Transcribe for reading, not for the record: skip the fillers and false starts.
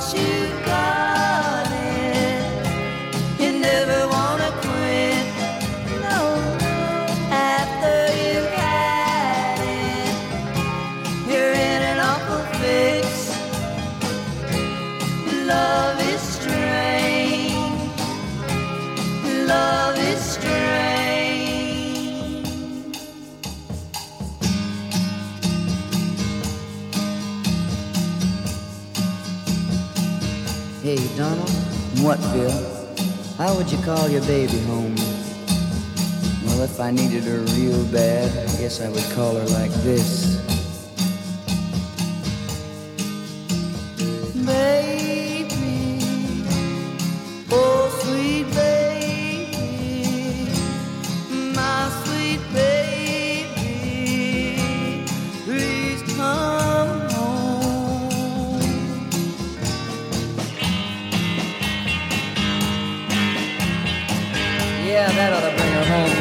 you got it, you never wanna quit. No, no. After you've had it, you're in an awful fix. Love is strange. Love is strange. Hey, Donald. What, Bill? How would you call your baby home? Well, if I needed her real bad, I guess I would call her like this. Baby, oh sweet baby, my sweet baby, please come home. Yeah, that ought to bring her home